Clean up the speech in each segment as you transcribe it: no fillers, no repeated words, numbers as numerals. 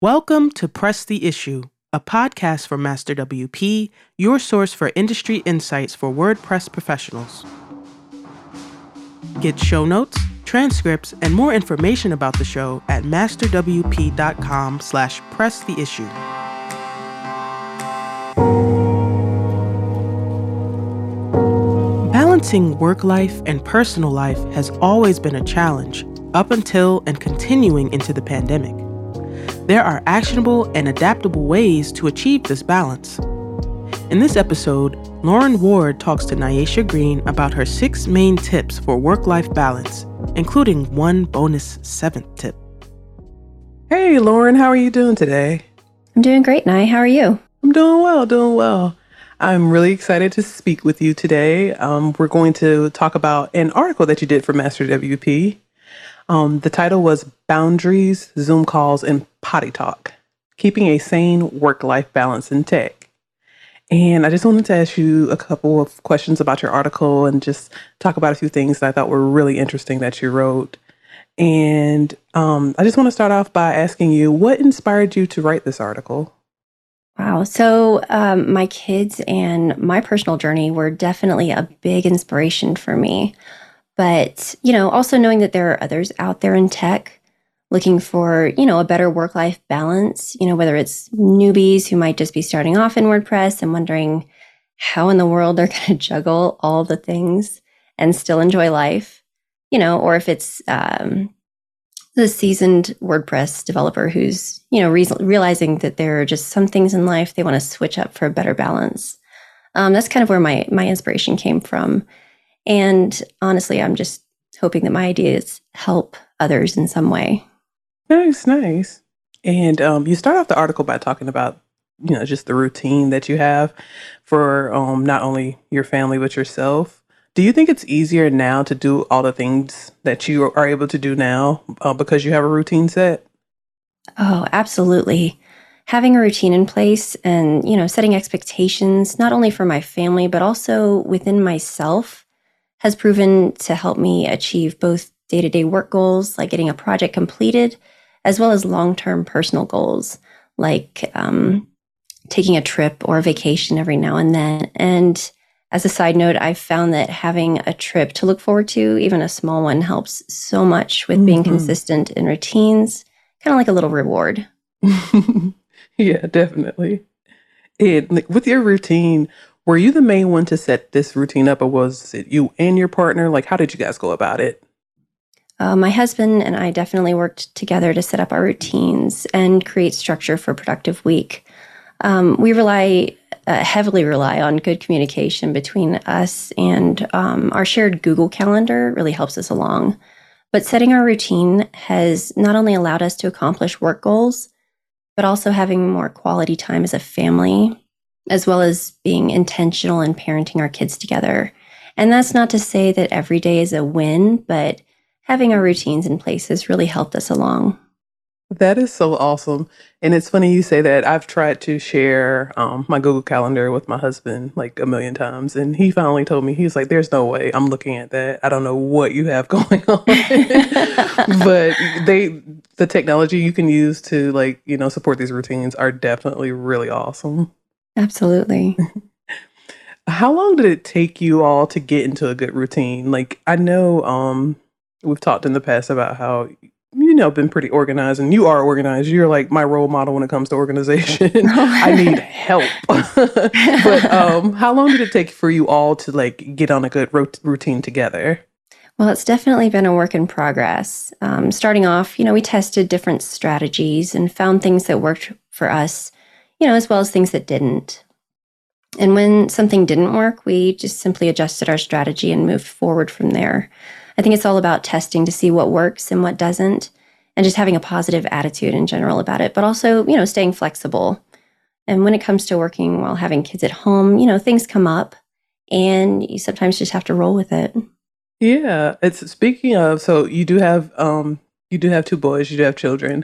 Welcome to Press the Issue, a podcast from Master WP, your source for industry insights for WordPress professionals. Get show notes, transcripts, and more information about the show at masterwp.com/presstheissue. Balancing work life and personal life has always been a challenge, up until and continuing into the pandemic. There are actionable and adaptable ways to achieve this balance. In this episode, Lauren Ward talks to Nyasha Green about her 6 main tips for work-life balance, including one bonus 7th tip. Hey, Lauren, how are you doing today? I'm doing great, Nye. How are you? I'm doing well. I'm really excited to speak with you today. We're going to talk about an article that you did for Master WP. The title was Boundaries, Zoom Calls, and Potty Talk, Keeping a Sane Work-Life Balance in Tech. And I just wanted to ask you a couple of questions about your article and just talk about a few things that I thought were really interesting that you wrote. And I just want to start off by asking you, what inspired you to write this article? Wow. So my kids and my personal journey were definitely a big inspiration for me. But, also knowing that there are others out there in tech looking for, a better work-life balance, whether it's newbies who might just be starting off in WordPress and wondering how in the world they're going to juggle all the things and still enjoy life, or if it's the seasoned WordPress developer who's, realizing that there are just some things in life they want to switch up for a better balance. That's kind of where my inspiration came from. And honestly, I'm just hoping that my ideas help others in some way. Nice. And you start off the article by talking about, just the routine that you have for not only your family, but yourself. Do you think it's easier now to do all the things that you are able to do now because you have a routine set? Oh, absolutely. Having a routine in place and, setting expectations, not only for my family, but also within myself, has proven to help me achieve both day-to-day work goals, like getting a project completed, as well as long-term personal goals, like taking a trip or a vacation every now and then. And as a side note, I've found that having a trip to look forward to, even a small one, helps so much with being consistent in routines, kind of like a little reward. Yeah, definitely. And with your routine, were you the main one to set this routine up, or was it you and your partner? Like, how did you guys go about it? My husband and I definitely worked together to set up our routines and create structure for a productive week. We heavily rely on good communication between us, and our shared Google Calendar really helps us along. But setting our routine has not only allowed us to accomplish work goals, but also having more quality time as a family, as well as being intentional in parenting our kids together. And that's not to say that every day is a win, but having our routines in place has really helped us along. That is so awesome. And it's funny you say that. I've tried to share my Google Calendar with my husband like a million times. And he finally told me, he's like, there's no way I'm looking at that. I don't know what you have going on. But the technology you can use to support these routines are definitely really awesome. Absolutely. How long did it take you all to get into a good routine? Like, I know we've talked in the past about how, been pretty organized, and you are organized. You're like my role model when it comes to organization. I need help. But how long did it take for you all to get on a good routine together? Well, it's definitely been a work in progress. Starting off, we tested different strategies and found things that worked for us, as well as things that didn't. And when something didn't work, we just simply adjusted our strategy and moved forward from there. I think it's all about testing to see what works and what doesn't, and just having a positive attitude in general about it, but also, staying flexible. And when it comes to working while having kids at home, things come up and you sometimes just have to roll with it. Yeah. It's speaking of, so you do have 2 boys, you do have children.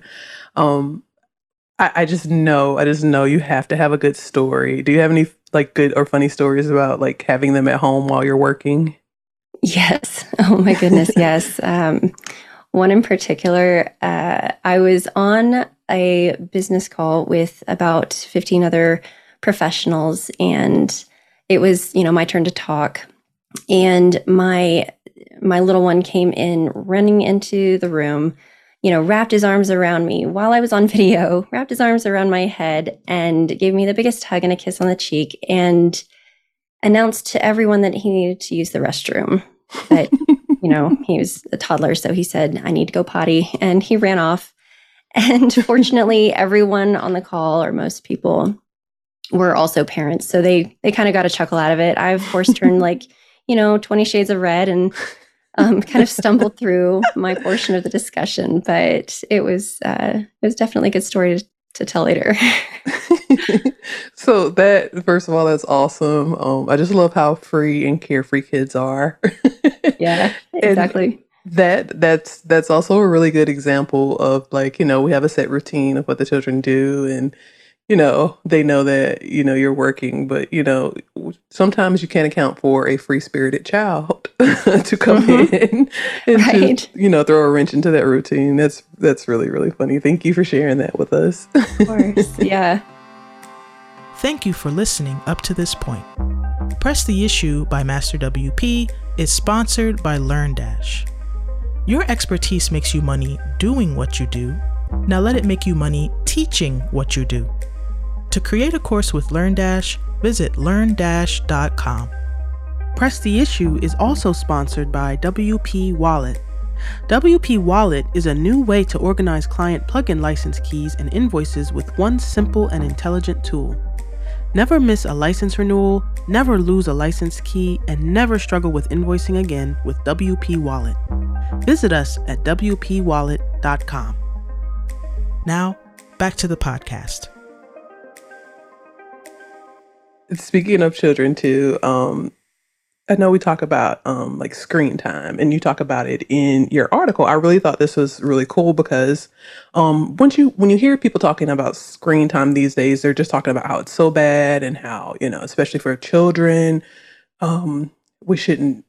I just know you have to have a good story. Do you have any good or funny stories about having them at home while you're working? Yes. Oh my goodness. Yes. One in particular, I was on a business call with about 15 other professionals, and it was, my turn to talk. And my little one came in running into the room, wrapped his arms around me while I was on video, wrapped his arms around my head and gave me the biggest hug and a kiss on the cheek, and announced to everyone that he needed to use the restroom. But, he was a toddler, so he said, "I need to go potty," and he ran off. And fortunately, everyone on the call, or most people, were also parents. So they kind of got a chuckle out of it. I, of course, turned 20 shades of red and kind of stumbled through my portion of the discussion. But it was definitely a good story to tell later. So that, first of all, that's awesome. I just love how free and carefree kids are. Yeah, exactly. And that's also a really good example of we have a set routine of what the children do, and they know that you're working, but sometimes you can't account for a free-spirited child to come in and Right. to throw a wrench into that routine. That's really, really funny. Thank you for sharing that with us. Of course. Yeah. Thank you for listening up to this point. Press the Issue by Master WP is sponsored by LearnDash. Your expertise makes you money doing what you do. Now let it make you money teaching what you do. To create a course with LearnDash, visit learndash.com. Press the Issue is also sponsored by WP Wallet. WP Wallet is a new way to organize client plugin license keys and invoices with one simple and intelligent tool. Never miss a license renewal, never lose a license key, and never struggle with invoicing again with WP Wallet. Visit us at WPWallet.com. Now, back to the podcast. Speaking of children too, I know we talk about screen time, and you talk about it in your article. I really thought this was really cool because when you hear people talking about screen time these days, they're just talking about how it's so bad and how, especially for children, we shouldn't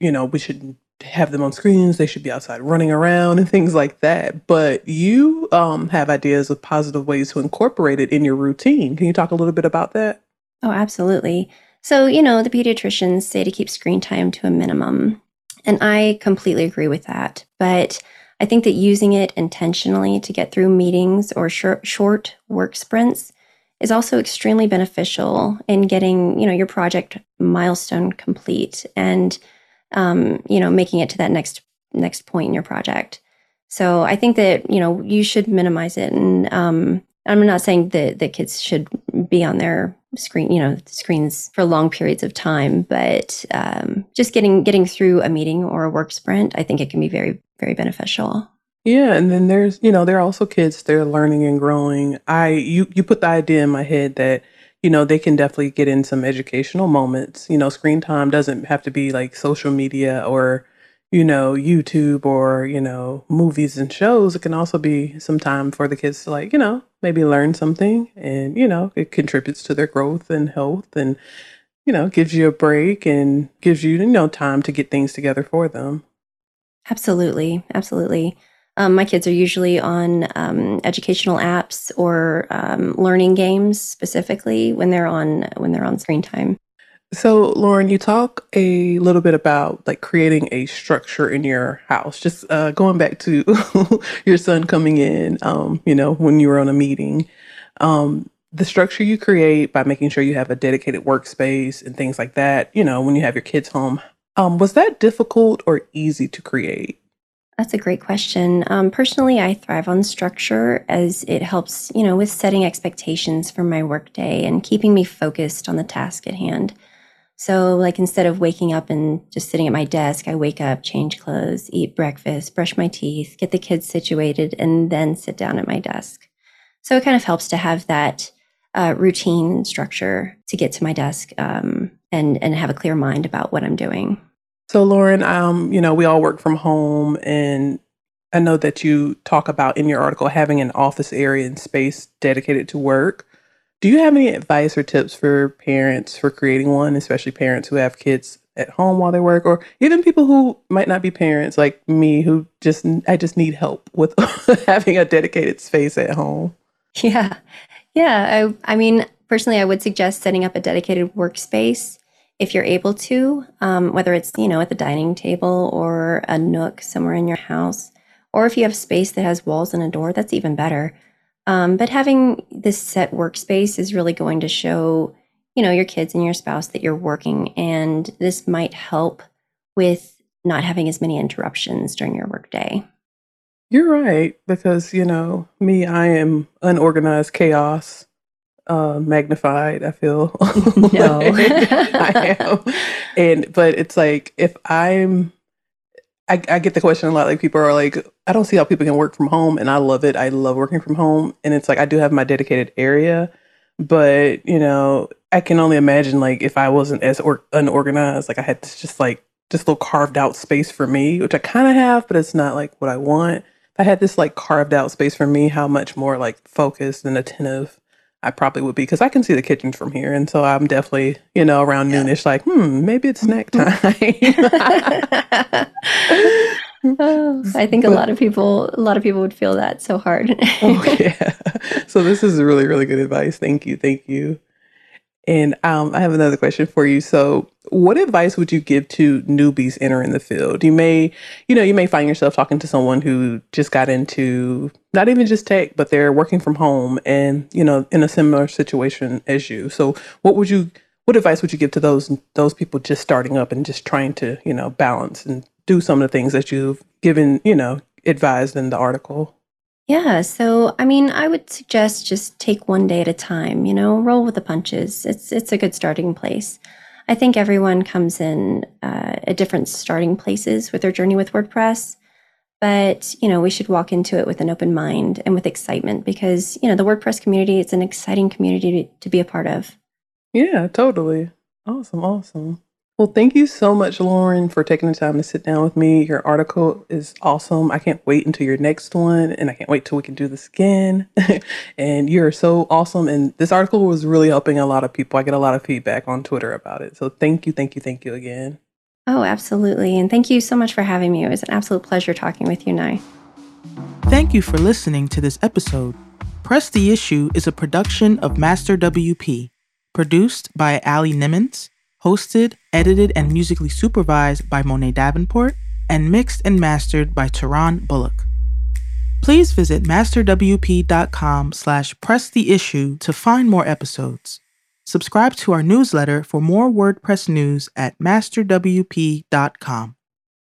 have them on screens. They should be outside running around and things like that. But you have ideas of positive ways to incorporate it in your routine. Can you talk a little bit about that? Oh, absolutely. So, the pediatricians say to keep screen time to a minimum, and I completely agree with that. But I think that using it intentionally to get through meetings or short work sprints is also extremely beneficial in getting, your project milestone complete and, making it to that next point in your project. So I think that, you should minimize it. And I'm not saying that kids should be on their screens for long periods of time, but just getting through a meeting or a work sprint, I think it can be very, very beneficial. Yeah, and then there's, there are also kids, they're learning and growing. You put the idea in my head that, they can definitely get in some educational moments. Screen time doesn't have to be like social media or, YouTube or, movies and shows. It can also be some time for the kids to maybe learn something, and, it contributes to their growth and health, and, gives you a break and gives you, time to get things together for them. Absolutely. Absolutely. My kids are usually on educational apps or learning games specifically when they're on screen time. So, Lauren, you talk a little bit about creating a structure in your house. Just going back to your son coming in, when you were on a meeting, the structure you create by making sure you have a dedicated workspace and things like that, when you have your kids home, was that difficult or easy to create? That's a great question. Personally, I thrive on structure as it helps, with setting expectations for my workday and keeping me focused on the task at hand. So instead of waking up and just sitting at my desk, I wake up, change clothes, eat breakfast, brush my teeth, get the kids situated, and then sit down at my desk. So it kind of helps to have that routine structure to get to my desk and have a clear mind about what I'm doing. So, Lauren, we all work from home, and I know that you talk about in your article having an office area and space dedicated to work. Do you have any advice or tips for parents for creating one, especially parents who have kids at home while they work, or even people who might not be parents like me, who I just need help with having a dedicated space at home? Yeah. Yeah. I mean, personally, I would suggest setting up a dedicated workspace if you're able to, whether it's, at the dining table or a nook somewhere in your house, or if you have space that has walls and a door, that's even better. But having this set workspace is really going to show, your kids and your spouse that you're working, and this might help with not having as many interruptions during your workday. You're right, because, me, I am unorganized chaos, magnified, I feel. No. I am. But it's like, if I get the question a lot, like people are like, I don't see how people can work from home, and I love it. I love working from home. And it's like, I do have my dedicated area, but, I can only imagine like if I wasn't as unorganized, like I had this little carved out space for me, which I kind of have, but it's not like what I want. If I had this like carved out space for me, how much more like focused and attentive I probably would be, because I can see the kitchen from here. And so I'm definitely, around noonish, like, maybe it's snack time. Oh, I think a lot of people would feel that so hard. Oh, yeah. So this is really, really good advice. Thank you. Thank you. And I have another question for you. So, what advice would you give to newbies entering the field? You may find yourself talking to someone who just got into not even just tech, but they're working from home and, in a similar situation as you. So, what advice would you give to those people just starting up and just trying to, balance and do some of the things that you've given, advised in the article? Yeah, so I mean, I would suggest just take one day at a time, roll with the punches. It's a good starting place. I think everyone comes in at different starting places with their journey with WordPress, but we should walk into it with an open mind and with excitement, because the WordPress community, it's an exciting community to be a part of. Yeah, totally. Awesome, awesome. Well, thank you so much, Lauren, for taking the time to sit down with me. Your article is awesome. I can't wait until your next one, and I can't wait till we can do this again. And you're so awesome. And this article was really helping a lot of people. I get a lot of feedback on Twitter about it. So thank you, thank you, thank you again. Oh, absolutely. And thank you so much for having me. It was an absolute pleasure talking with you, Nye. Thank you for listening to this episode. Press the Issue is a production of Master WP, produced by Ali Nimmons, hosted, edited, and musically supervised by Monet Davenport, and mixed and mastered by Tehran Bullock. Please visit masterwp.com/presstheissue to find more episodes. Subscribe to our newsletter for more WordPress news at masterwp.com.